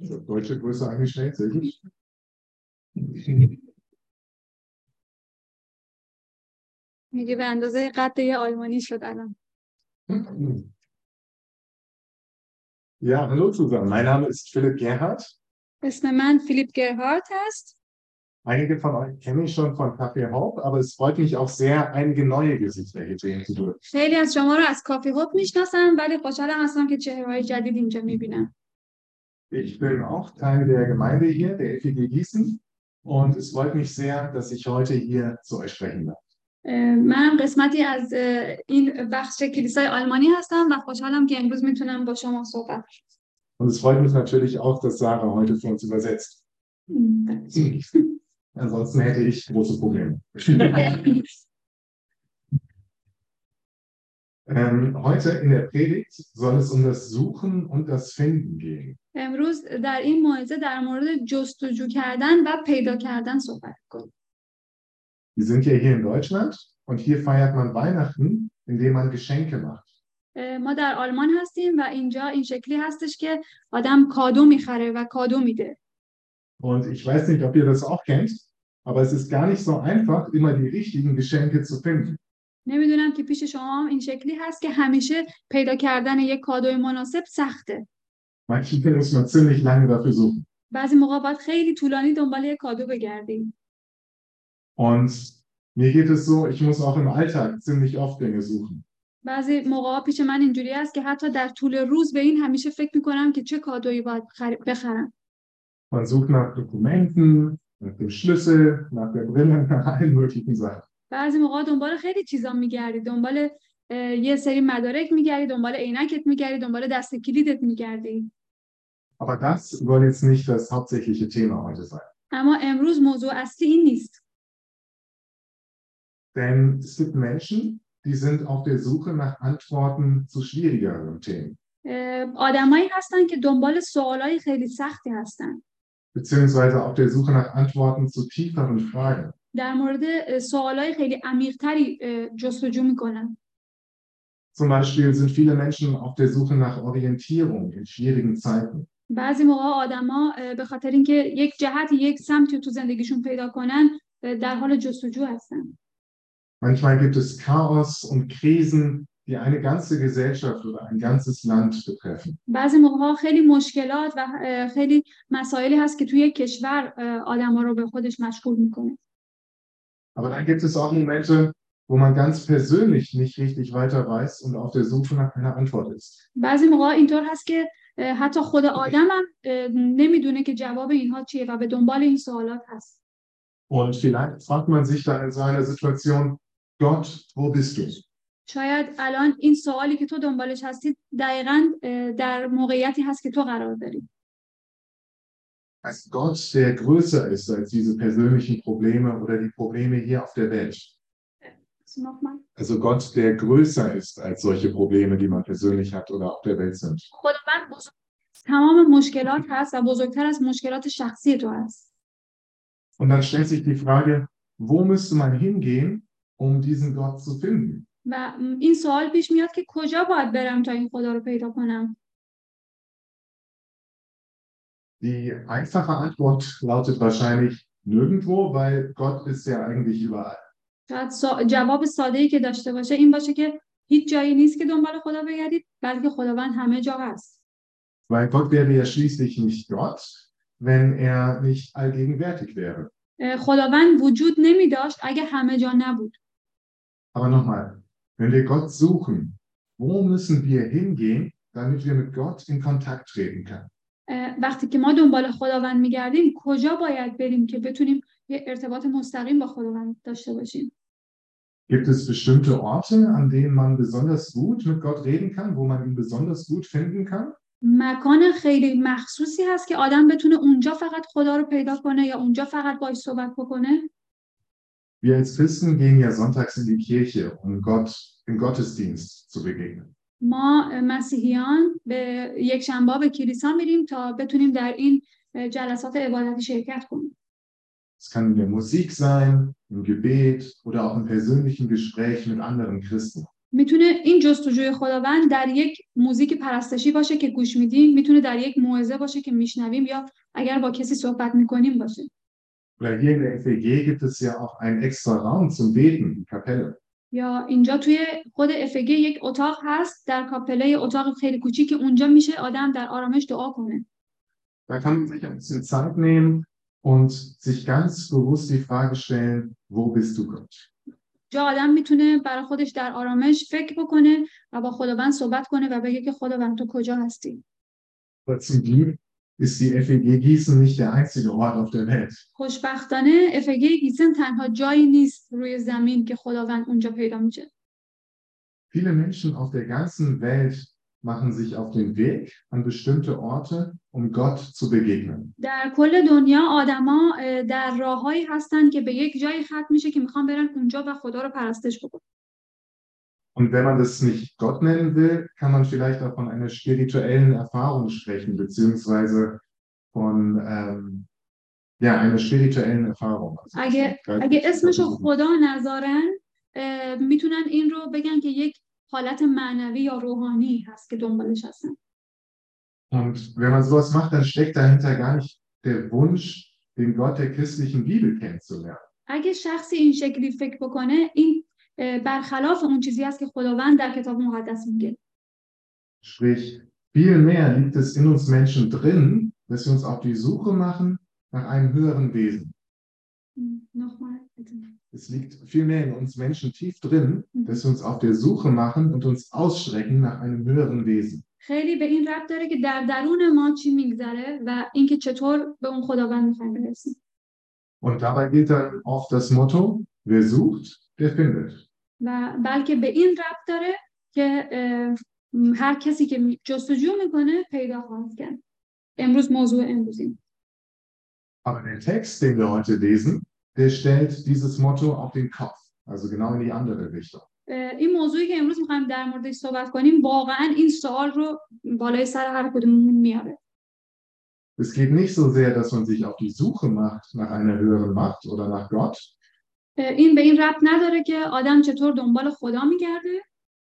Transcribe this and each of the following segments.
Deutsche Größe eingestellt, sehr gut. میگه به اندازه قد یه آلمانی شد الان. Ja, hallo zusammen. Mein Name ist Philipp Gerhardt. اسم من فیلیپ گرهارت هست. Einige von euch kenne ich schon von Kaffee Hope, aber es freut mich auch sehr, einige neue Gesichter hier sehen zu dürfen. خیلی از شما رو از کافی هاپ میشناسم ولی خوشحالم هستم که چهره‌های جدید اینجا میبینم. Ich bin auch Teil der Gemeinde hier, der FEG Gießen, und es freut mich sehr, dass ich heute hier zu euch sprechen darf. منم قسمتی از این بخش کلیسای آلمانی هستم و خوشحالم که امروز میتونم با شما صحبت Und es freut mich natürlich auch, dass Sarah heute für uns übersetzt. Ansonsten hätte ich große Probleme. Heute in der Predigt soll es um das Suchen und das Finden gehen. امروز در این موعظه در مورد جستجو کردن و پیدا کردن صحبت کنیم. Wir sind ja hier in Deutschland und hier feiert man Weihnachten, indem man Geschenke macht. ما در آلمان هستیم و اینجا این شکلی هستش که آدم کادو میخره و کادو میده. Und ich weiß nicht, ob ihr das auch kennt, aber es ist gar nicht so einfach, immer die richtigen Geschenke zu finden. نمیدونم که پیش شما هم این شکلی هست که همیشه پیدا کردن یک کادوی مناسب سخته. Manchmal muss man ziemlich lange dafür suchen. بعضی موقع باید خیلی طولانی دنبال یک کادو بگردیم. Und mir geht es so, ich muss auch im Alltag ziemlich oft Dinge suchen. بعضی موقعا پیش من اینجوری است که حتی در طول روز به این همیشه فکر میکنم که چه کادویی باید بخرم. Man sucht nach Dokumenten, nach dem Schlüssel, nach der Brille, nach allen möglichen Sachen. بعضی موقع دنبال خیلی چیزا میگردی، دنبال یه سری مدارک میگردی، دنبال عینکت میگردی، دنبال دست کلیدت میگردی. Aber das soll jetzt nicht das hauptsächliche Thema heute sein. اما امروز موضوع اصلی این نیست. Denn es gibt Menschen, die sind auf der Suche nach Antworten zu schwierigeren Themen. آدمایی هستن که دنبال سوالای خیلی سختی هستن. Beziehungsweise auf der Suche nach Antworten zu tieferen Fragen. در مورد سوالای خیلی عمیق‌تری جستجو میکنن. Zum Beispiel sind viele Menschen auf der Suche nach Orientierung in schwierigen Zeiten. بعضی موقع آدما به خاطر اینکه یک جهت، یک سمتی تو زندگیشون پیدا کنن در حال جستجو هستن. Manchmal gibt es Chaos und Krisen, die eine ganze Gesellschaft oder ein ganzes Land betreffen. بعضی موقع خیلی مشکلات و خیلی مسائلی هست که توی کشور آدما رو به خودش مشغول میکنه. Aber dann gibt es auch Momente, wo man ganz persönlich nicht richtig weiter weiß und auf der Suche nach einer Antwort ist. بعضی موقع اینطور هست که حتی خود آدم هم نمیدونه که جواب اینها چیه و به دنبال این سوالات هست. Und vielleicht fragt man sich dann in so einer Situation, Gott, wo bist du? شاید الان این سوالی که تو دنبالش هستی دقیقاً در موقعیتی هست که تو قرار داری. Als Gott, der größer ist als diese persönlichen Probleme oder die Probleme hier auf der Welt. Also Gott, der größer ist als solche Probleme, die man persönlich hat oder auf der Welt sind. خداوند بزرگ تمام مشکلات هست و بزرگتر از مشکلات شخصی تو هست. Und dann stellt sich die Frage, wo müsste man hingehen, um diesen Gott zu finden? و این سوال پیش میاد که کجا باید برم تا این خدا رو پیدا کنم؟ Die einfache Antwort lautet wahrscheinlich nirgendwo, weil Gott ist ja eigentlich überall. شاید جواب ساده‌ای که داشته باشه این باشه که هیچ جایی نیست که دنبال خدا بگردید، بلکه خداوند همه جا هست. Weil Gott wäre ja schließlich nicht Gott, wenn er nicht allgegenwärtig wäre. خداوند وجود نمی داشت اگه همه جا نبود. Aber nochmal, wenn wir Gott suchen, wo müssen wir hingehen, damit wir mit Gott in Kontakt treten können? وقتی که ما دنبال خداوند میگردیم کجا باید بریم که بتونیم یه ارتباط مستقیم با خداوند داشته باشیم؟ Gibt es bestimmte Orte, an denen man besonders gut mit Gott reden kann, wo man ihn besonders gut finden kann? مکان خیلی مخصوصی هست که آدم بتونه اونجا فقط خدا رو پیدا کنه یا اونجا فقط باهاش صحبت بکنه؟ Wir als Christen gehen ja sonntags in die Kirche, um Gott im Gottesdienst zu begegnen. ما مسیحیان به یک شنبه به کلیسا میریم تا بتونیم در این جلسات عبادتی شرکت کنیم. Es kann in der Musik sein, im Gebet oder auch im persönlichen Gespräch mit anderen Christen. میتونه این جستجوی خداوند در یک موزیک پرستشی باشه که گوش میدیم، میتونه در یک موعظه باشه که میشنویم، یا اگر با کسی صحبت میکنیم باشه. Oder hier in der FEG gibt es ja auch einen extra Raum zum Beten, die Kapelle. یا اینجا توی خود FG یک اتاق هست در کاپله، اتاق خیلی کوچیک که اونجا میشه آدم در آرامش دعا کنه. Da kann man sich ein bisschen Zeit nehmen und sich ganz bewusst die Frage stellen, wo bist du Gott? جا آدم میتونه برای خودش در آرامش فکر بکنه و با خداوند صحبت کنه و بگه که خداوند تو کجا هستی. Aber zum Glück ist die FEG Gießen nicht der einzige Ort auf der Welt. خوشبختانه FG گیسن تنها جایی نیست روی زمین که خداوند اونجا پیدا میشه. Viele Menschen auf der ganzen Welt machen sich auf den Weg an bestimmte Orte, um Gott zu begegnen. در کل دنیا آدما در راههایی هستن که به یک جایی ختم میشه که میخوان برن اونجا و خدا رو پرستش بکنن. Und wenn man das nicht Gott nennen will, kann man vielleicht auch von einer spirituellen Erfahrung sprechen, beziehungsweise von einer spirituellen Erfahrung. اگه اسمشو خدا نذارن میتونن این رو بگن که یک حالت معنوی یا روحانی هست که دنبالش هستن. Und wenn man sowas macht, dann steckt dahinter gar nicht der Wunsch, den Gott der christlichen Bibel kennenzulernen. اگه شخصی این شکلی فکر بکنه، این برخلاف اون چیزی است که خداوند در کتاب مقدس میگه. Sprich, vielmehr liegt es in uns Menschen drin, dass wir uns auf die Suche machen nach einem höheren Wesen. Nochmal, bitte. Es liegt vielmehr in uns Menschen tief drin, dass wir uns auf der Suche machen und uns ausstrecken nach einem höheren Wesen. خیلی به این ربط داره که در درون ما چی میگذره و اینکه چطور به اون خداوند میخوایم برسیم. Und dabei gilt dann oft das Motto, wer sucht, der findet. و بلکه به این ربط داره که هر کسی که جستجو میکنه پیدا خواهد کرد. امروز موضوع امروزی. Aber der Text, den wir heute lesen, der stellt dieses Motto auf den Kopf, also genau in die andere Richtung. این موضوعی که امروز میخوایم در موردش صحبت کنیم واقعا این سوال رو بالای سر هر کدوممون میاره. Es geht nicht so sehr, dass man sich auf die Suche macht nach einer höheren Macht oder nach Gott. این به این ربط نداره که آدم چطور دنبال خدا میگرده.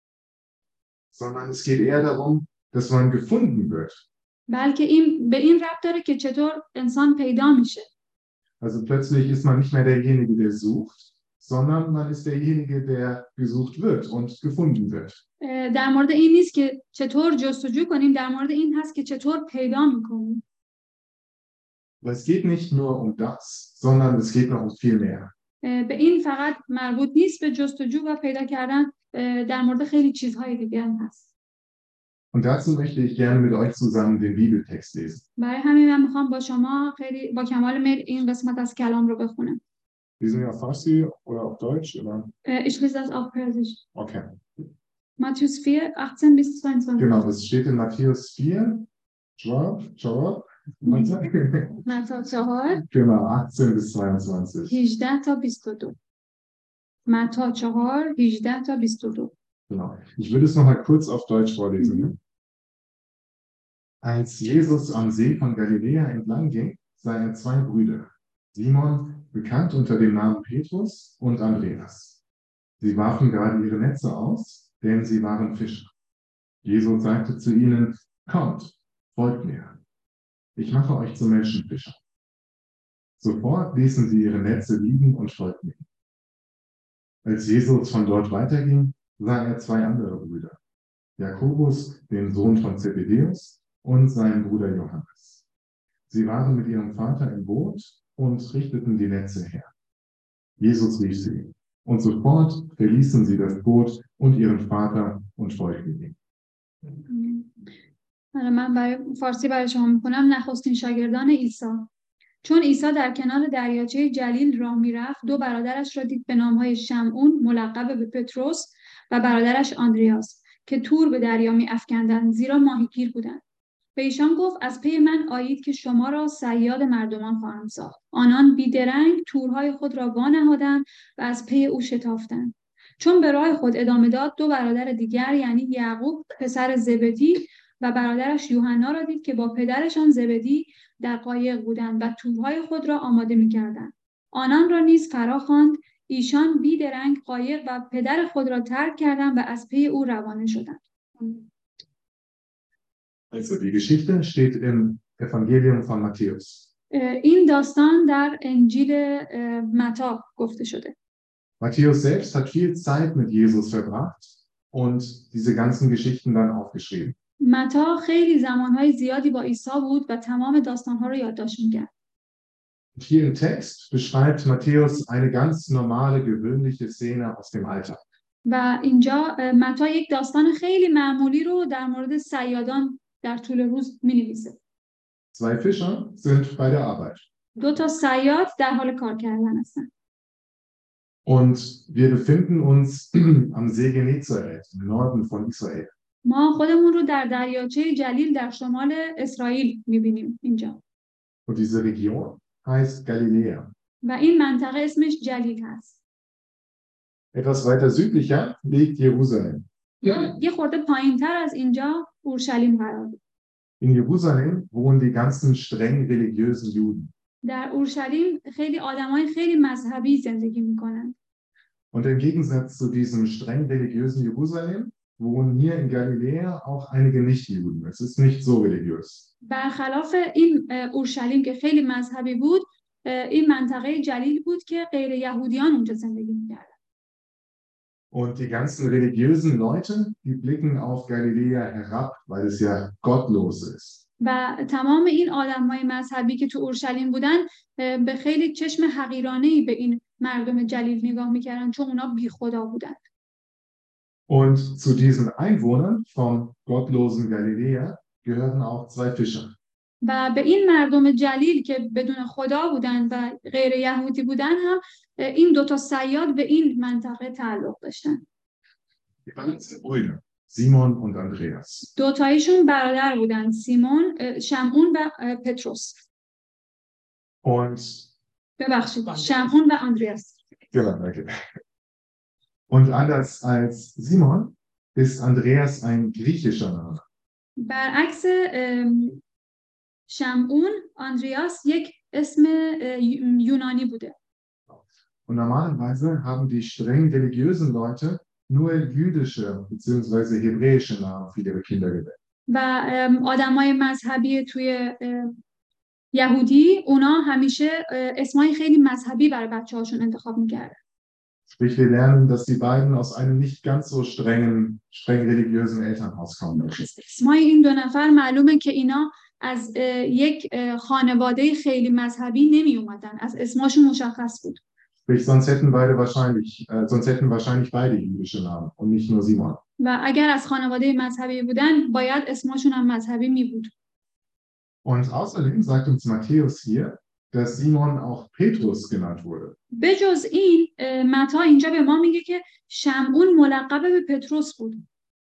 Sondern es geht eher darum, dass man gefunden wird. بلکه این به این ربط داره که چطور انسان پیدا میشه. Also plötzlich ist man nicht mehr derjenige, der sucht, sondern man ist derjenige, der gesucht wird und gefunden wird. در مورد این نیست که چطور جستجو کنیم، در مورد این هست که چطور پیدا میکنیم. Es geht nicht nur um das, sondern es geht noch um viel mehr. به این فقط مربوط نیست به جستجو و پیدا کردن، در مورد خیلی چیزهای دیگه هم هست. Und dazu möchte ich gerne mit euch zusammen den Bibeltext lesen. برای همین من میخوام با شما خیلی با کمال میل این قسمت از کلام رو بخونم. Lesen wir auf Farsi oder auf Deutsch oder? Ich lese das auf Persisch. Okay. Matthäus 4, 18 bis 22. Genau, das steht in Matthäus 4. Schau. متی 4. Genau, 18 bis 22. 18 تا 22. متی 4, 18 تا 22. Genau. Ich will es noch mal kurz auf Deutsch vorlesen. Als Jesus am See von Galiläa entlang ging, sah er zwei Brüder. Simon, bekannt unter dem Namen Petrus, und Andreas. Sie warfen gerade ihre Netze aus, denn sie waren Fischer. Jesus sagte zu ihnen, kommt, folgt mir. Ich mache euch zu Menschenfischern. Sofort ließen sie ihre Netze liegen und folgten ihm. Als Jesus von dort weiterging, sah er zwei andere Brüder, Jakobus, den Sohn von Zebedäus, und seinen Bruder Johannes. Sie waren mit ihrem Vater im Boot und richteten die Netze her. Jesus rief sie, und sofort verließen sie das Boot und ihren Vater und folgten ihm. من فارسی برای شما میکنم. نخستین شاگردان عیسی. چون عیسی در کنار دریاچه جلیل راه میرفت، دو برادرش را دید به نامهای شمعون ملقب به پتروس و برادرش آندریاس که تور به دریا می افکندند، زیرا ماهیگیر بودند. به ایشان گفت از پی من آیید که شما را صیاد مردمان خواهم ساخت. آنان بیدرنگ تورهای خود را وانهادند و از پی او شتافتند. چون به راه خود ادامه داد، دو برادر دیگر یعنی یعقوب پسر زبدی و برادرش یوحنا را دید که با پدرشان زبدی در قایق بودند و تورهای خود را آماده می‌کردند. آنان را نیز فرا خواند ایشان بیدرنگ قایق و پدر خود را ترک کردند و از پی او روانه شدند. Also die Geschichte steht im Evangelium von Matthäus. این داستان در انجیل متی گفته شده. Matthäus selbst hat viel Zeit mit Jesus verbracht und diese ganzen Geschichten dann aufgeschrieben. متی خیلی زمانهای زیادی با عیسی بود و تمام داستانها رو یادداشت می‌کرد. Hier im Text beschreibt Matthäus eine ganz normale, gewöhnliche Szene aus dem Alltag. و اینجا متی یک داستان خیلی معمولی رو در مورد صیادان در طول روز می‌نویسه. Zwei Fischer sind bei der Arbeit. دو تا صیاد در حال کار کردن هستن. Und wir befinden uns am See Genezareth im Norden von Israel. ما خودمون رو در دریاچه جلیل در شمال اسرائیل می‌بینیم اینجا. Und diese Region heißt Galiläa. و این منطقه اسمش جلیل هست. Etwas weiter südlicher liegt Jerusalem. یه خورده پایین‌تر از اینجا اورشلیم قرار داره. In Jerusalem wohnen die ganzen streng religiösen Juden. در اورشلیم خیلی آدمای خیلی مذهبی زندگی میکنن. Und im Gegensatz zu diesem streng religiösen Jerusalem wohnen hier in Galiläa auch einige Nichtjuden. Es ist nicht so religiös. برخلاف این اورشلیم که خیلی مذهبی بود، این منطقه جلیل بود که غیر یهودیان اونجا زندگی میکردن. Und die ganzen religiösen Leute, die blicken auf Galiläa herab, weil es ja gottlos ist. و تمام این آدمای مذهبی که تو اورشلیم بودن به خیلی چشم حقیرانه‌ای به این مردم جلیل نگاه میکردن چون اونا بی خدا بودن. Und zu diesen Einwohnern vom gottlosen Galiläa gehören auch zwei Fischer. و به این mardom جلیل که بدون خدا بودن و غیر یهودی بودن هم این دو تا صیاد به این منطقه تعلق داشتن. Simon und Andreas. دو تایشون برادر بودن، شمعون و پتروس. Und شمعون و اندریاس. Genau, okay. Und anders als Simon ist Andreas ein griechischer Name. برعکس شمعون، اندریاس یک اسم یونانی بوده. Und normalerweise haben die streng religiösen Leute nur jüdische bzw. hebräische Namen für ihre Kinder gewählt. و آدمای مذهبی توی یهودی اونا همیشه اسمای خیلی مذهبی برای بچه‌هاشون انتخاب می‌کردن. Sprich, wir lernen, dass die beiden aus einem nicht ganz so streng religiösen Elternhaus kommen. اسمای این دو نفر معلومه که اینا از یک خانواده خیلی مذهبی نمی اومدن. از اسمشون مشخص بود. Sprich, sonst hätten wahrscheinlich beide jüdische Namen und nicht nur Simon. و اگر از خانواده مذهبی بودن باید اسمشون هم مذهبی می بود. Und außerdem sagt uns Matthäus hier, dass Simon auch Petrus genannt wurde. بجز این متی اینجا به ما میگه که شمعون ملقب به پتروس بود.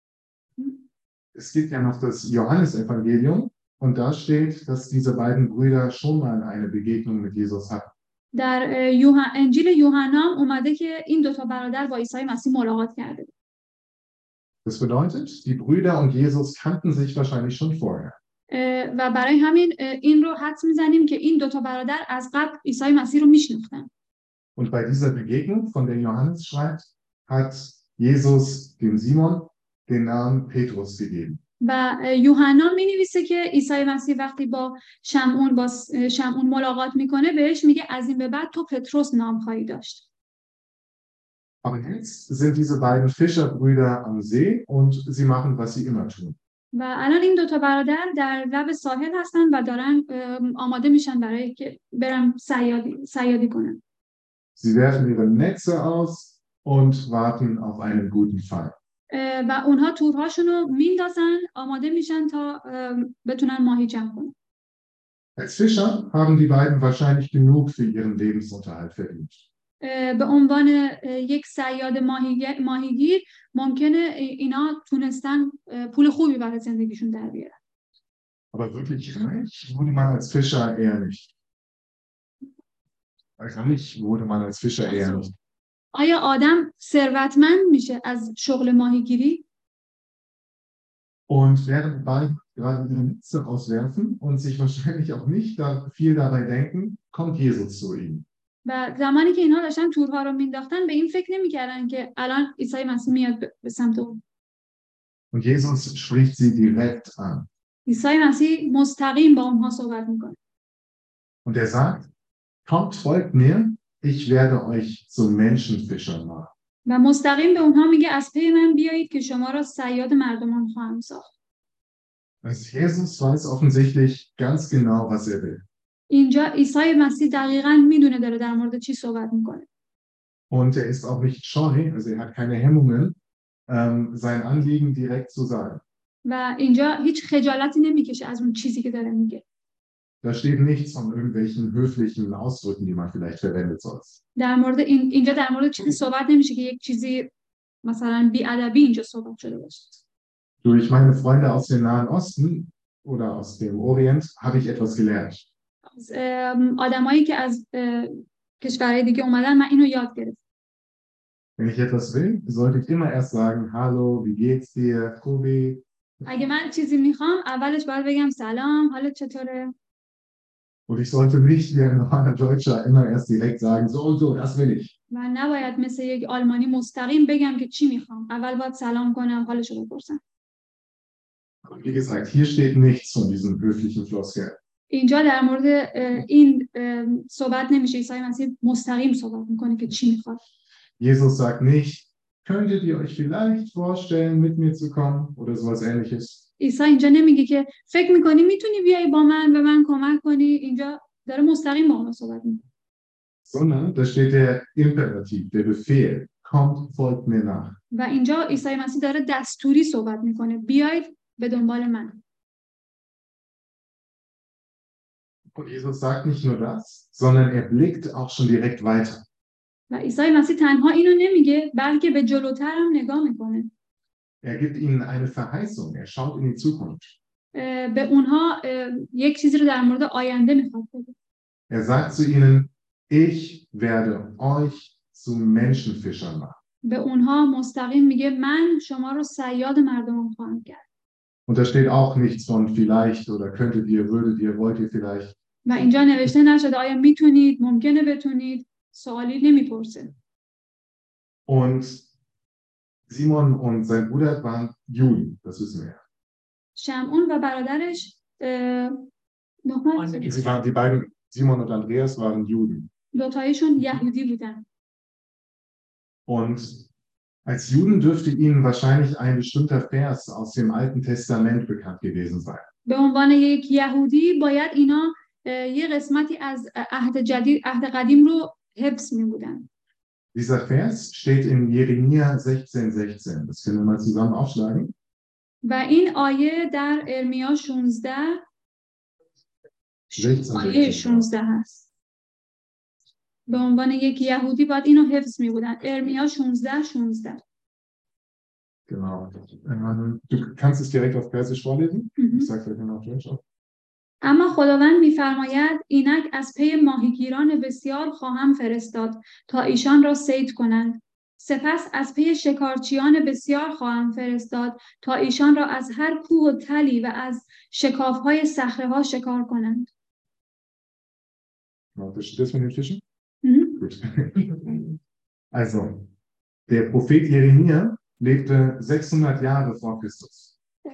Es gibt ja noch das Johannesevangelium und da steht, dass diese beiden Brüder schon mal eine Begegnung mit Jesus hatten. در انجیل یوحنا اومده که این دو تا برادر با عیسی مسیح ملاقات کرده. Das bedeutet, die Brüder und Jesus kannten sich wahrscheinlich schon vorher. و برای همین این رو حدس میزنیم که این دو تا برادر از قبل عیسی مسیح رو میشناختن. Und bei dieser Begegnung, von der Johannes schreibt, hat Jesus dem Simon den Namen Petrus gegeben. و یوحنا می‌نویسه که عیسی مسیح وقتی با شمعون ملاقات میکنه بهش میگه از این به بعد تو پتروس نام خواهی داشت. Aber jetzt sind diese beiden Fischerbrüder am See und sie machen, was sie immer tun. و الان این دو تا برادر در لب ساحل هستن و دارن آماده میشن برای که برن صیادی کنن. Sie werfen ihre Netze aus und warten auf einen guten Fang. و اونها تورهاشون رو میندازن، آماده میشن تا بتونن ماهی جمع کنن. Als Fischer haben die beiden wahrscheinlich genug für ihren Lebensunterhalt verdient. به عنوان یک صیاد ماهیگیر ممکنه اینا تونستن پول خوبی برای زندگیشون در بیارن. Aber wirklich reich wurde man als Fischer eher nicht. Reich wurde man als Fischer eher nicht. آیا آدم ثروتمند میشه از شغل ماهیگیری؟ Und während beide gerade ihre Netze auswerfen und sich wahrscheinlich auch nicht viel dabei denken, kommt Jesus zu ihnen. و زمانی که اینها داشتن تورها رو مینداختن به این فکر نمی‌کردن که الان عیسی مسیح میاد به سمت اون. Und Jesus spricht sie direkt an. عیسی مسیح مستقیم با اونها صحبت میکنه. Und er sagt, kommt, folgt mir, ich werde euch zu Menschenfischern machen. و مستقیم به اونها میگه از پی من بیایید که شما را صیاد مردمان خواهم ساخت. Also Jesus weiß offensichtlich ganz genau, was er will. اینجا عیسی مسیح دقیقاً میدونه داره در مورد چی صحبت میکنه. Und er ist auch nicht scheu, also er hat keine Hemmungen, sein Anliegen direkt zu sagen. و اینجا هیچ خجالتی نمیکشه از اون چیزی که داره میگه. Da steht nichts von irgendwelchen höflichen Ausdrücken, die man vielleicht verwendet sonst. در مورد اینجا در مورد چیزی صحبت نمیشه که یک چیزی مثلا بی‌ادبی اینجا صحبت شده باشه. Durch meine Freunde aus dem Nahen Osten oder aus dem Orient habe ich etwas gelernt. آدمایی که از کشورهای دیگه اومدن من اینو یاد گرفتم. Wenn ich etwas will, sollte ich immer erst sagen, hallo, wie geht's dir, Kobi? اگه من چیزی میخوام اولش باید بگم سلام، حالت چطوره؟ Und ich sollte nicht wie ein normaler Deutscher immer erst direkt sagen, so und so, das will ich. و نباید مثل یک آلمانی مستقیم بگم که چی میخوام. اول باید سلام کنم، حالشو بپرسم. Wie gesagt, hier steht nichts von diesen höflichen Floskeln. اینجا در مورد این صحبت نمیشه. عیسی مسیح مستقیم صحبت میکنه که چی میخواد. Jesus sagt nicht, könntet ihr euch vielleicht vorstellen, mit mir zu kommen oder sowas ähnliches. عیسی اینجا نمیگه که فکر میکنی میتونی بیای با من به من کمک کنی. اینجا داره مستقیم با ما صحبت میکنه. Sondern da steht der Imperativ, der Befehl, kommt, folgt mir nach. و اینجا عیسی مسیح داره دستوری صحبت میکنه. بیاید به دنبال من. Und Jesus sagt nicht nur das, sondern er blickt auch schon direkt weiter. و عیسی مسیح تنها اینو نمیگه بلکه به جلوتر هم نگاه میکنه. Er gibt ihnen eine Verheißung, er schaut in die Zukunft. به اونها یک چیزی رو در مورد آینده میخواد بگه. Er sagt zu ihnen, ich werde euch zu Menschenfischern machen. به اونها مستقیم میگه من شما رو صیاد مردمان خواهم کرد. Und da steht auch nichts von vielleicht oder könntet ihr, würdet ihr, wollt ihr vielleicht. و اینجا نوشته نشده آیا میتونید، ممکنه بتونید، سوالی نمیپرسه. Und Simon und sein Bruder waren Juden, das wissen wir. شمعون و برادرش Die beiden, Simon und Andreas, waren Juden. دوتایشون یهودی بودن. Und als Juden dürfte ihnen wahrscheinlich ein bestimmter Vers aus dem Alten Testament bekannt gewesen sein. به عنوان یک یهودی باید اینا یه قسمتی از عهد قدیم رو حفظ می‌بودن. Dieser Vers steht in Jeremia 16,16. Das können wir mal zusammen aufschlagen. و این آیه در ارمیا 16 آیه 16 هست. به عنوان یک یهودی باید اینو حفظ می‌بودن. ارمیا 16:16. Genau. Du kannst es direkt auf Persisch vorlesen? Ich sage vielleicht noch auf Deutsch auch. اما خداوند می‌فرماید اینک از پی ماهیگیران بسیار خواهم فرستاد تا ایشان را صید کنند. سپس از پی شکارچیان بسیار خواهم فرستاد تا ایشان را از هر کوه و تلی و از شکاف‌های صخره‌ها شکار کنند. Versteht das mit den Fischen? Gut. Also, der Prophet Jeremia lebte 600 Jahre vor Christus.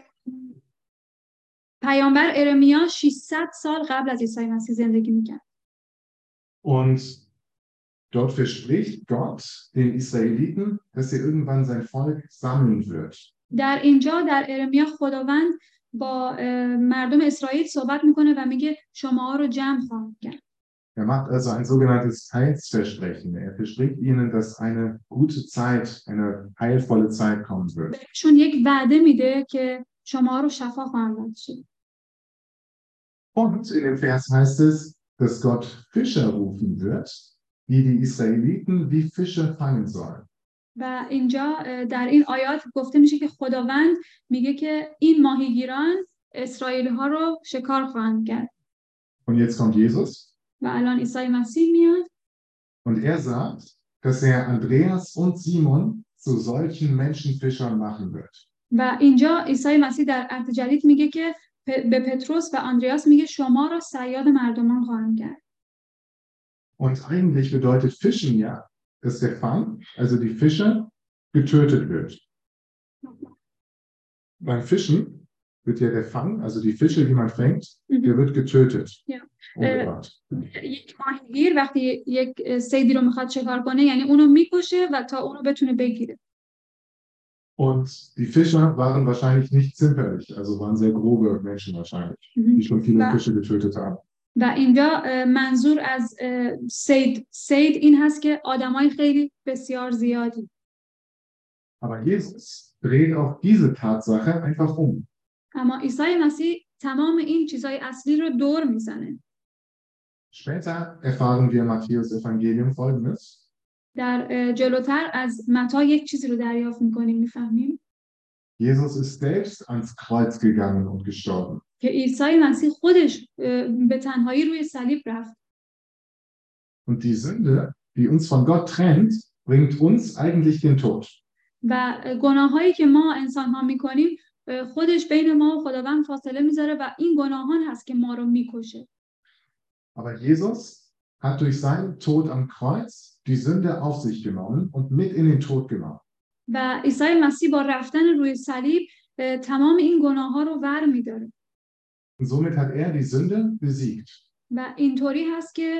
پیامبر ارمیا 600 سال قبل از عیسی مسیح زندگی می‌کرد. Und dort verspricht Gott den Israeliten, dass er irgendwann sein Volk sammeln wird. در اینجا در ارمیا خداوند با مردم اسرائیل صحبت میکنه و میگه شما رو جمع خواهم کرد. Er macht also ein sogenanntes Heilsversprechen. Er verspricht ihnen, dass eine gute Zeit, eine heilvolle Zeit kommen wird. بهشون یک وعده میده که شما رو شفا خواهم داد. Und in dem Vers heißt es, dass Gott Fischer rufen wird, die die Israeliten wie Fische fangen sollen. و اینجا در این آیات گفته میشه که خداوند میگه که این ماهیگیران اسرائیلی ها رو شکار خواهند کرد. Und jetzt kommt Jesus. و الان عیسی مسیح میاد. Und er sagt, dass er Andreas und Simon zu solchen Menschenfischern machen wird. و اینجا عیسی مسیح در عهد جدید میگه که به پتروس و آندریاس میگه شما را صیاد مردمان خواهم کرد. Und eigentlich bedeutet Fischen ja, dass der Fang, also die Fische, getötet wird. Beim Fischen wird ja der Fang, also die Fische, die man fängt, der wird getötet. یک ماهیگیر وقتی یک صیدی رو میخواد شکار کنه یعنی اونو میکشه و تا اونو بتونه بگیره. Und die Fischer waren wahrscheinlich nicht zimperlich, also waren sehr grobe Menschen wahrscheinlich, die schon viele Fische getötet haben. و اینجا منظور از صید این هست که آدمای خیلی بسیار زیادی. Aber Jesus dreht auch diese Tatsache einfach um. اما عیسی مسیح تمام این چیزای اصلی رو دور میزنه. Später erfahren wir im Matthäus Evangelium Folgendes. در جلوتر از متی یک چیزی رو دریافت می‌کنیم می‌فهمیم. Jesus ist selbst ans Kreuz gegangen und gestorben. که عیسی مسیح خودش به تنهایی روی صلیب رفت. Und die Sünde, die uns von Gott trennt, bringt uns eigentlich den Tod. و گناهایی که ما انسان‌ها می‌کنیم خودش بین ما و خداوند فاصله می‌ذاره و این گناهان هست که ما رو می‌کشه. Aber Jesus hat durch seinen Tod am Kreuz die Sünde auf sich genommen und mit in den Tod genommen. و عیسی مسیح با رفتن روی صلیب تمام این گناه‌ها رو ور می‌داره. Und somit hat die Sünde besiegt. و اینطوری هست که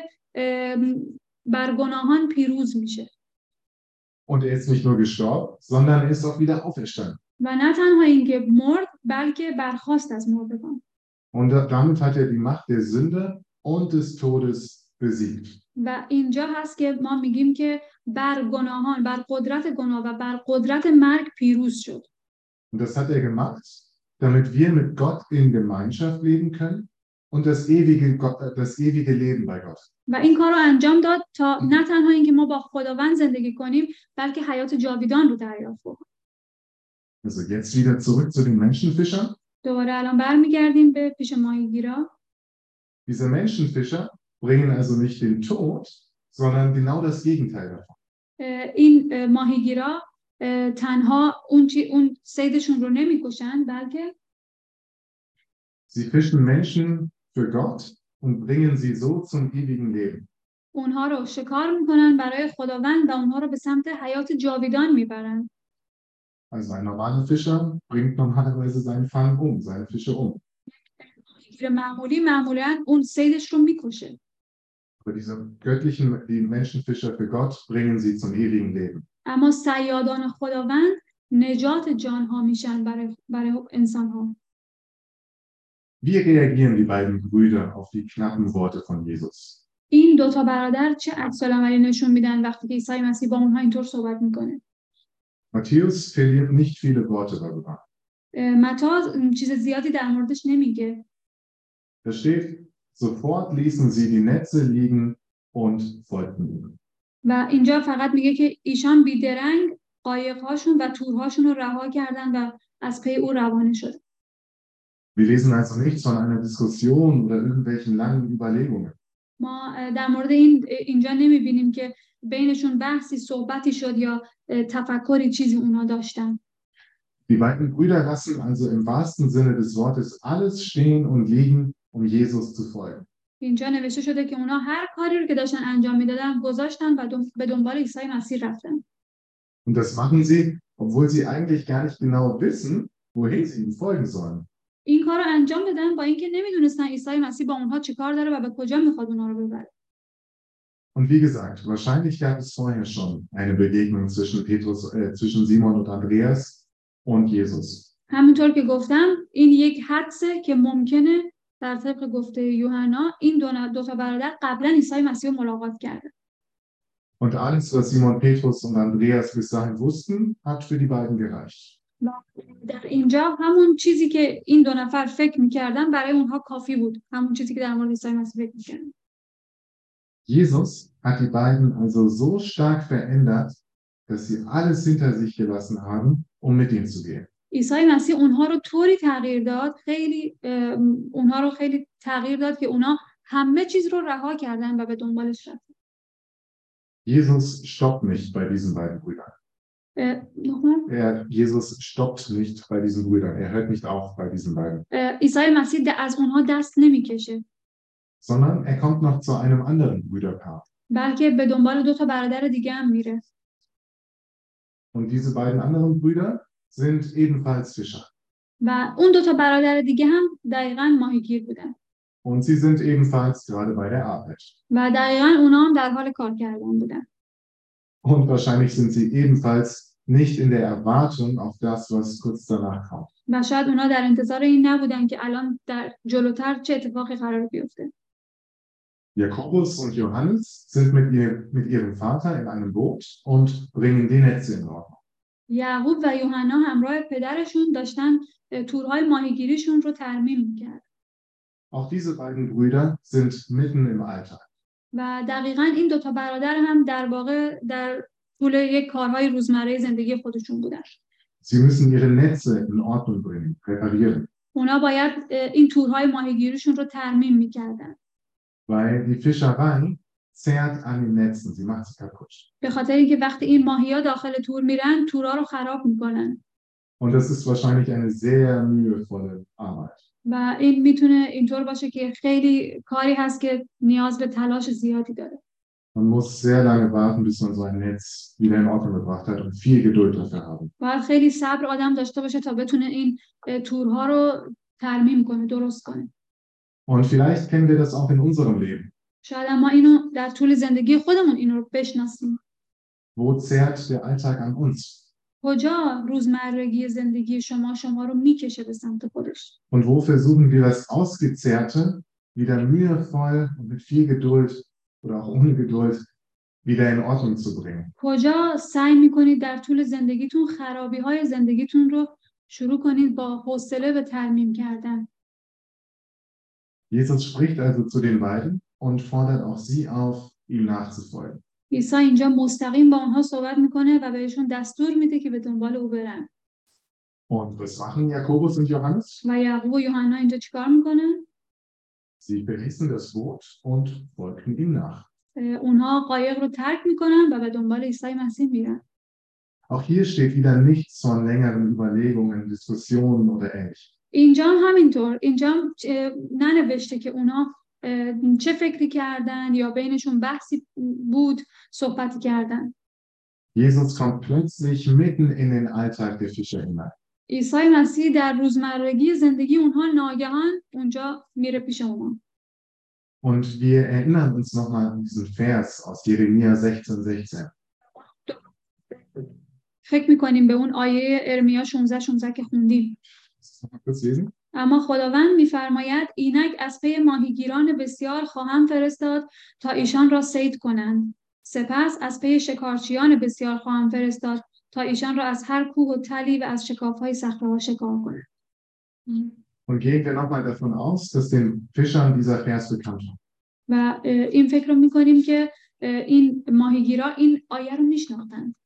بر گناهان پیروز میشه. Und ist nicht nur gestorben, sondern ist auch wieder auferstanden. و نه تنها اینکه مرد بلکه برخاست از مردگان. Und damit hat die Macht der Sünde und des Todes besiegt. و اینجا هست که ما میگیم که بر گناهان، بر قدرت گناه و بر قدرت مرگ پیروز شد. Und das hat gemacht, damit wir mit Gott in Gemeinschaft leben können und das ewige Leben bei Gott. و این کار رو انجام داد تا نه تنها اینکه ما با خداوند زندگی کنیم بلکه حیات جاویدان رو دریافت کنیم. Also jetzt wieder zurück zu den Menschenfischern. دوباره الان برمیگردیم به پیش ماهیگیرا. Diese Menschenfischer bringen also nicht den Tod, sondern genau das Gegenteil davon. این ماهیگیرا تنها اون صیدشون رو نمیکشن بلکه Sie fischen Menschen für Gott und bringen sie so zum ewigen Leben. اونها رو شکار میکنن برای خداوند و اونها رو به سمت حیات جاویدان میبرن. Also ein normaler Fischer bringt normalerweise seinen Fang seine Fische معمولاً اون صیدش رو میکشه. Aber die Menschenfischer für Gott bringen sie zum ewigen Leben. اما صیادان خداوند نجات جانها میشن برای انسانها. Wie reagieren die beiden Brüder auf die knappen Worte von Jesus? این دو تا برادر چه عکس‌العملی نشون میدن وقتی که عیسی مسیح با اونها اینطور صحبت میکنه؟ Matthäus verliert nicht viele Worte darüber. متی چیز زیادی در موردش نمیگه. Da steht, sofort ließen sie die Netze liegen und folgten ihm. و اینجا فقط میگه که ایشان بیدرنگ قایق‌هاشون و تورهاشون رو رها کردن و از پی او روانه شدن. Wir lesen also nichts von einer Diskussion oder irgendwelchen langen Überlegungen. ما در مورد اینجا نمیبینیم که بینشون بحثی صحبتی شد یا تفکری چیزی اونا داشتن. Die beiden Brüder lassen also im wahrsten Sinne des Wortes alles stehen und liegen, um Jesus zu folgen. اینجا نوشته شده که اونا هر کاری رو که داشتن انجام میدادن گذاشتن و به دنبال عیسی مسیح رفتن. Und das machen sie, obwohl sie eigentlich gar nicht genau wissen, wohin sie ihm folgen sollen. این کار رو انجام دادن با اینکه نمیدونستن عیسی مسیح با اونها چیکار داره و به کجا میخواد اونها رو ببره. Und wie gesagt, wahrscheinlich gab es vorher schon eine Begegnung zwischen Simon und Andreas und Jesus. همونطور که گفتم این یک حدسه که ممکنه در طبق گفته یوحنا این دو تا برادر قبلا عیسی مسیح رو ملاقات کردن. Und alles, was Simon Petrus und Andreas bis dahin wussten, hat für die beiden gereicht. در اینجا همون چیزی که این دو نفر فکر می‌کردن برای اونها کافی بود. همون چیزی که در مورد عیسی مسیح فکر می‌کردن. Jesus hat die beiden also so stark verändert, dass sie alles hinter sich gelassen haben, um mit ihm zu gehen. عیسی مسیح اونها رو طوری تغییر داد، اونها رو خیلی تغییر داد که اونا همه چیز رو رها کردن و به دنبالش رفتن. Jesus stoppt nicht bei diesen beiden Brüdern. Jesus stoppt nicht bei diesen Brüdern. Er hört nicht auf bei diesen beiden. عیسی مسیح از اونها دست نمیکشه. Sondern er kommt noch zu einem anderen Brüderpaar. بلکه به دنبال 2 تا برادر دیگه هم میره. Und diese beiden anderen Brüder sind ebenfalls Fischer. و اون 2 تا برادر دیگه هم دقیقاً ماهیگیر بودن. Und sie sind ebenfalls gerade bei der Arbeit. و دقیقاً اونا هم در حال کار کردن بودن. Und wahrscheinlich sind sie ebenfalls nicht in der Erwartung auf das, was kurz danach kommt. و شاید اونا در انتظار این نبودن که الان در جلوتر چه اتفاقی قرار بیفته. Jakobus und Johannes sind mit ihrem Vater in einem Boot und bringen die Netze in Ordnung. یعقوب و یوحنا همراه پدرشون داشتن تورهای ماهیگیریشون رو ترمیم می‌کردن. Auch diese beiden Brüder sind mitten im Alltag. و دقیقاً این 2 تا برادر هم در واقع در طول یک کارهای روزمره زندگی خودشون بودن. Sie müssen ihre Netze in Ordnung bringen, reparieren. اونا باید این تورهای ماهیگیریشون رو ترمیم می‌کردن. Weil die Fischerei zerrt an den Netzen, sie macht sie kaputt. به خاطر اینکه وقتی این ماهی‌ها داخل تور میرن، تورها رو خراب می‌کنن. Und das ist wahrscheinlich eine sehr mühevolle Arbeit. و این میتونه اینطور باشه که خیلی کاری هست که نیاز به تلاش زیادی داره. Man muss sehr lange warten, bis man so ein Netz wieder in Ordnung gebracht hat und viel Geduld dafür haben. باید خیلی صبر آدم داشته باشه تا بتونه این تورها رو ترمیم کنه، درست کنه. Und vielleicht kennen wir das auch in unserem Leben. شاید ما اینو در طول زندگی خودمون اینو رو بشناسیم. Wo zerrt der Alltag an uns? کجا روزمرگی زندگی شما رو میکشه به سمت خودش؟ Und wo versuchen wir das Ausgezerrte wieder mühevoll und mit viel Geduld oder auch ohne Geduld wieder in Ordnung zu bringen? کجا سعی میکنید در طول زندگیتون خرابی‌های زندگیتون رو شروع کنید با حوصله به ترمیم کردن؟ Jesus spricht also zu den beiden und fordert auch sie auf, ihm nachzufolgen. عیسی اینجا مستقیم با اونها صحبت میکنه و بهشون دستور میده که به دنبال او برن. Und was machen Jakobus und Johannes? و یعقوب و یوحنا اینجا چیکار میکنن؟ Sie verließen das Boot und folgten ihm nach. اونها قایق رو ترک میکنن و به دنبال عیسی مسیح میرن. Auch hier steht wieder nichts von längeren Überlegungen, Diskussionen oder ähnlichem. اینجا هم همینطور. اینجا هم ننوشته که اونها چه فکری کردن یا بینشون بحثی بود، صحبتی کردن. Jesus kommt plötzlich mitten in den Alltag der Fischer hinein. عیسی مسیح در روزمرگی زندگی اونها ناگهان اونجا میره پیش اونها. Und wir erinnern uns nochmal an diesen Vers aus Jeremia 16,16. فکر میکنیم به اون آیه ارمیا 16 که خوندیم. اما خداوند میفرماید اینک از پی ماهیگیران بسیار خواهم فرستاد تا ایشان را صید کنند. سپس از پی شکارچیان بسیار خواهم فرستاد تا ایشان را از هر کوه و تلی و از شکافهای صخره‌ها شکار کنند. Und gehen wir nochmal davon aus, dass den Fischern dieser Vers bekannt war. و این فکر رو میکنیم که این ماهیگیرا این آیه رو میشناختند.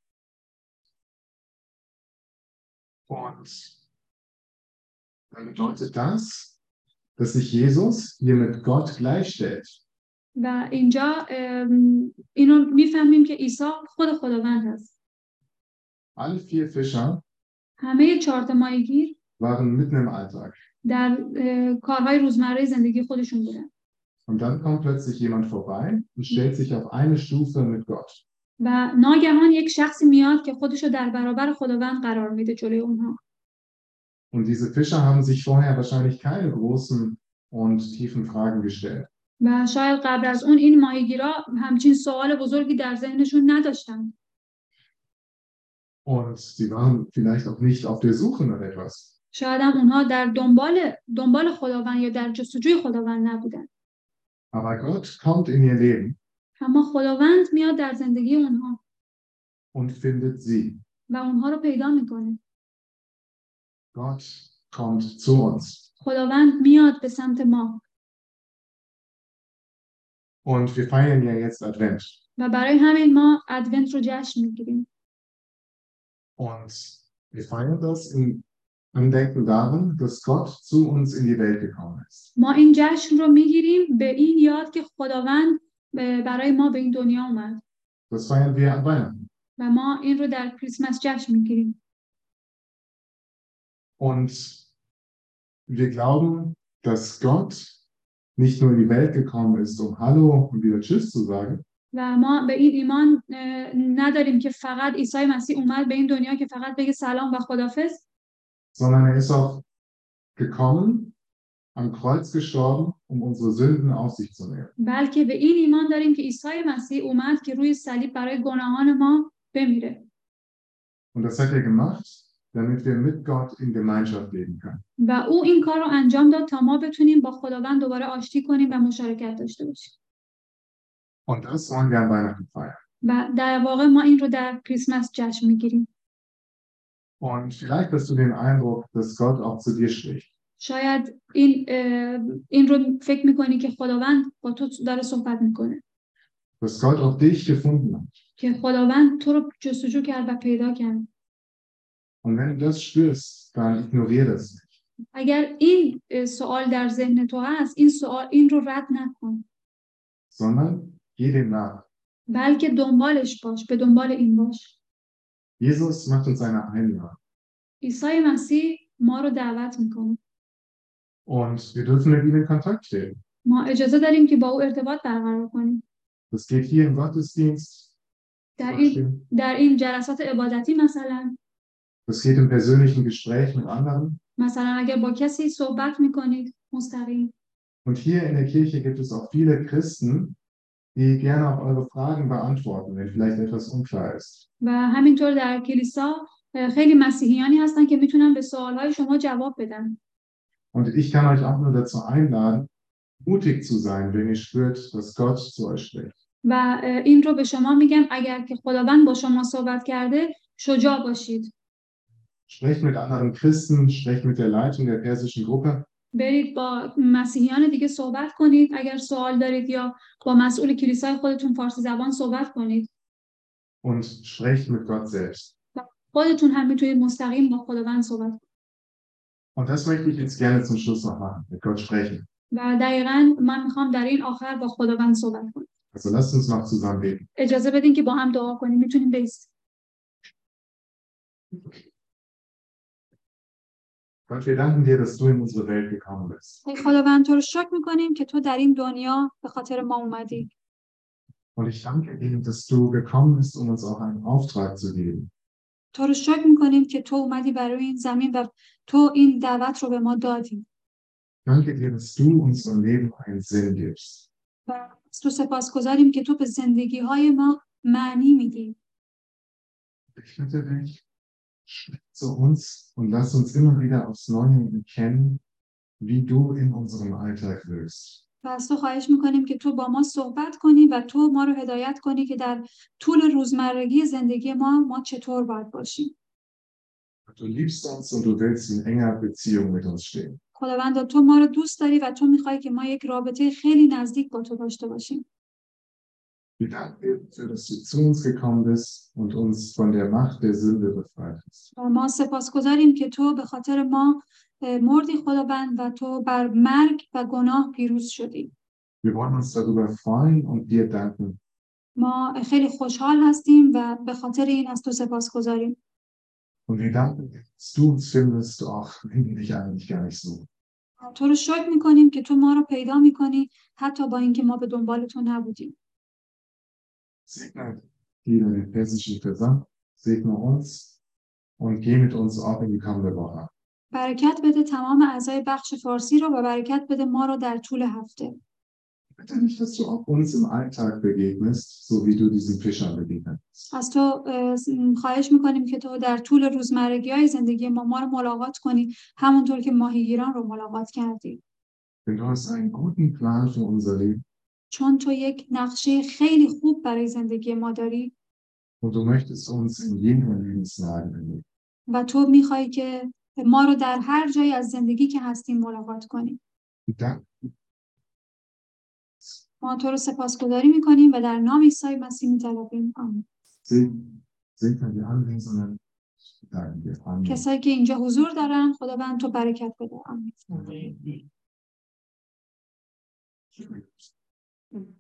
Und dann bedeutet das, dass sich Jesus hier mit Gott gleichstellt. و اینجا اینو میفهمیم که عیسی خود خداوند هست. Alle 4 Fischer همه 4 تا ماهیگیر waren mitten im Alltag. در کارهای روزمره زندگی خودشون بودن. Und dann kommt plötzlich jemand vorbei und stellt sich auf eine Stufe mit Gott. و ناگهان یک شخصی میاد که خودشو در برابر خداوند قرار میده جلوی اونها. Und diese Fischer haben sich vorher wahrscheinlich keine großen und tiefen Fragen gestellt. و شاید قبل از اون این ماهیگیرا همچین سوال بزرگی در ذهنشون نداشتن. Und sie waren vielleicht auch nicht auf der Suche nach etwas. شاید هم اونها در دنبال خداوند یا در جستجوی خداوند نبودن. Aber Gott kommt in ihr Leben. اما خداوند میاد در زندگی اونها. Und findet sie. و اونها رو پیدا میکنه. Gott kommt zu uns. خداوند میاد به سمت ما. Und wir feiern ja jetzt Advent. و برای همین ما ادونت رو جشن میگیریم. Und wir feiern das im Andenken daran, dass Gott zu uns in die Welt gekommen ist. ما این جشن رو میگیریم به این یاد که خداوند برای ما به این دنیا اومد. Das feiern wir an Weihnachten. و ما این رو در کریسمس جشن میگیریم. Und wir glauben, dass Gott nicht nur in die Welt gekommen ist, um Hallo und wieder Tschüss zu sagen. و ما به این ایمان نداریم که فقط عیسی مسیح اومد به این دنیا که فقط بگه سلام و خداحافظ، sondern er ist auch gekommen, am Kreuz gestorben, um unsere Sünden auf sich zu nehmen. بلکه به این ایمان داریم که عیسی مسیح اومد که روی صلیب برای گناهان ما بمیره. Und das hat er gemacht, damit wir mit Gott in Gemeinschaft leben können. و او این کار رو انجام داد تا ما بتونیم با خداوند دوباره آشتی کنیم و مشارکت داشته باشیم. Und das wollen wir an Weihnachten feiern. و در واقع ما این رو در کریسمس جشن میگیریم. Und vielleicht hast du den Eindruck, dass Gott auch zu dir spricht. شاید این رو فکر میکنی که خداوند با تو داره صحبت میکنه. Dass Gott auch dich gefunden hat. که خداوند تو رو جستجو کرد و پیدا کرد. Und wenn du das spürst, dann ignoriere das nicht. اگر این سوال در ذهن تو هست، این رو رد نکن. Sondern geh dem nach. بلکه دنبالش باش، به دنبال این باش. Jesus macht uns eine Einladung. عیسی مسیح ما رو دعوت میکنه. Und wir dürfen mit ihm in Kontakt stehen. ما اجازه داریم که با او ارتباط برقرار کنیم. Das geht hier im Gottesdienst. در این جلسات عبادتی مثلا. Das geht im persönlichen Gespräch mit anderen. مثلا اگر با کسی صحبت میکنید مستقیم. Und hier in der Kirche gibt es auch viele Christen, die gerne auf eure Fragen beantworten, wenn vielleicht etwas unklar ist. و همینطور در کلیسا خیلی مسیحیانی هستن که میتونن به سوالهای شما جواب بدن. Und ich kann euch auch nur dazu einladen, mutig zu sein, wenn ihr spürt, dass Gott zu euch spricht. و این رو به شما میگم اگر که خداوند با شما صحبت کرده شجاع باشید. Sprecht mit anderen Christen, sprecht mit der Leitung der persischen Gruppe. برید با مسیحیان دیگه صحبت کنید اگر سوال دارید یا با مسئول کلیسای خودتون فارسی زبان صحبت کنید. Und sprecht mit Gott selbst. خودتون هم میتونید مستقیم با خداوند صحبت کنید. Und das möchte ich jetzt gerne zum Schluss noch machen, mit Gott sprechen. و دقیقاً من میخوام در این آخر با خداوند صحبت کنم. Also lasst uns noch zusammen beten. اجازه بدین که با هم دعا کنیم. میتونیم بایستیم. Gott, wir danken dir, dass du in unsere Welt gekommen bist. خداوند تو رو شکر میکنیم که تو در این دنیا به خاطر ما اومدی. Und ich danke dir, dass du gekommen bist, um uns auch einen Auftrag zu geben. تو رو شکر میکنیم که تو اومدی برای این زمین و تو این دعوت رو به ما دادی. Danke dir, dass du unserem Leben einen Sinn gibst. و تو سپاسگزاریم که تو به زندگی های ما معنی میدی. Ich bitte dich, sprich zu uns und lass uns immer wieder aufs Neue erkennen, wie du in unserem Alltag wirkst. و از تو خواهش میکنیم که تو با ما صحبت کنی و تو ما رو هدایت کنی که در طول روزمرگی زندگی ما چطور باید باشیم. Du liebst uns und du willst in enger Beziehung mit uns stehen. خداوند تو ما رو دوست داری و تو میخوای که ما یک رابطه خیلی نزدیک با تو داشته باشیم. Wir danken dir dafür, dass du zu uns gekommen bist und uns von der Macht der Sünde befreit hast. و ما سپاسگزاریم که تو به خاطر ما مردی خداوند و تو بر مرگ و گناه پیروز شدی. Wir wollen uns darüber freuen und dir danken. ما خیلی خوشحال هستیم و به خاطر این از تو سپاسگزاریم. Und wir danken dir, dass du uns findest, auch wenn wir dich eigentlich gar nicht suchen. تو رو شکر میکنیم که تو ما رو پیدا میکنی حتی با اینکه ما به دنبال تو نبودیم. Segne jeder den persischen Versand, segne uns und geh mit uns auch in die kommende Woche. برکت بده تمام اعضای بخش فارسی رو و برکت بده ما رو در طول هفته. Bitte nicht, dass du auch uns im Alltag begegnest, so wie du diesen Fischern begegnet bist. از تو خواهش میکنیم که تو در طول روزمرگی‌های زندگی ما رو ملاقات کنی همونطور که ماهیگیران رو ملاقات کردی. Denn du hast einen guten Plan für unser Leben. چون تو یک نقشه خیلی خوب برای زندگی ما داری. Und du möchtest uns in jeder Lebenslage erleben. و تو میخوای که ما رو در هر جایی از زندگی که هستیم ملاقات کنی. ما تو رو سپاسگزاری میکنیم و در نام عیسی مسیح میطلبیم. آمین. کسایی که اینجا حضور دارن خداوند تو برکت بده. آمین.